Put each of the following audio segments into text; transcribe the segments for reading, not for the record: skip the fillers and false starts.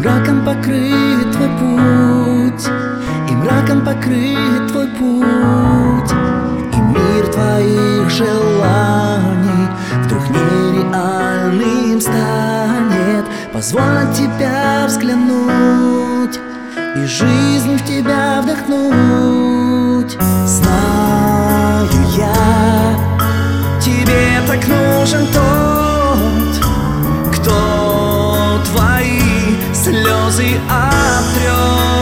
мраком покрыт твой путь, и мраком покрыт твой путь, и мир твоих желаний вдруг нереальным станет. Позволь на тебя взглянуть и жизнь в тебя вдохнуть. Знаю я, тебе так нужен тот, кто твои слезы отрет.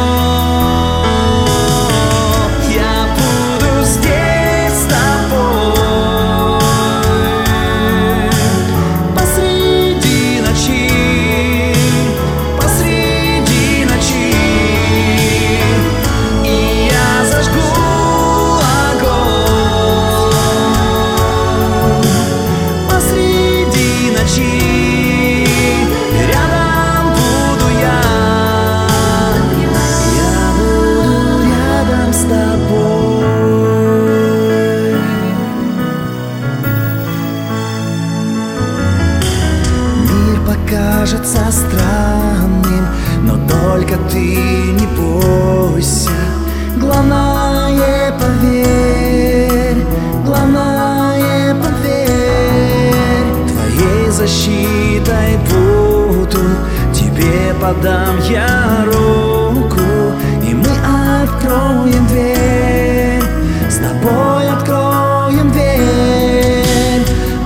Я буду здесь с тобой посреди ночи, посреди ночи, и я зажгу огонь посреди ночи. Кажется странным, но только ты не бойся. Главное, поверь, главное, поверь. Твоей защитой буду, тебе подам я руку, и мы откроем дверь, с тобой откроем дверь.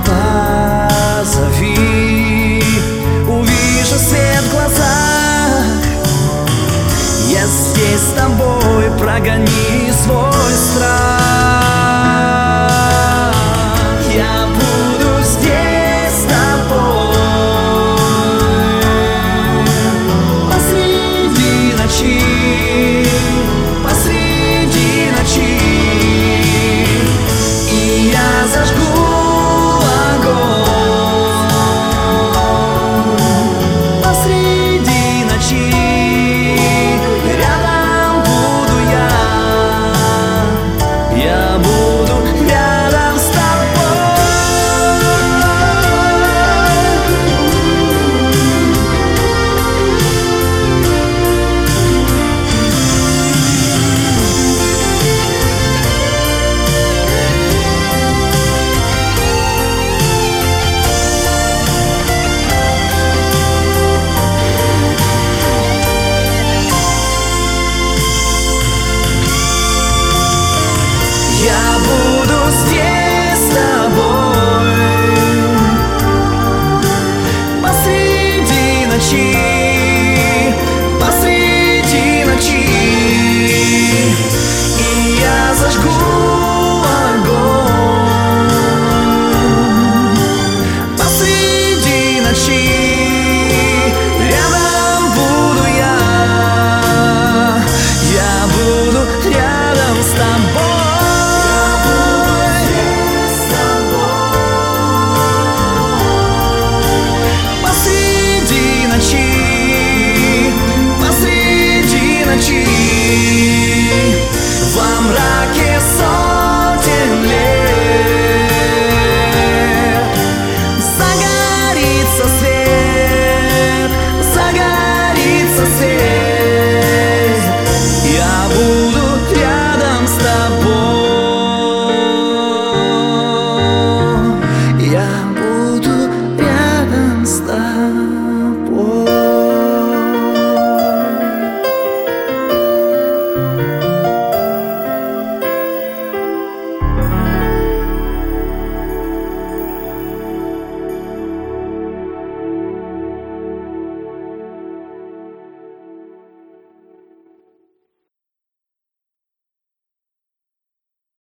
Позови, увижу свет в глазах. Я здесь с тобой, прогони свой страх. Я буду здесь с тобой посреди ночи, посреди ночи, и я зажгу я буду здесь с тобой посреди ночи.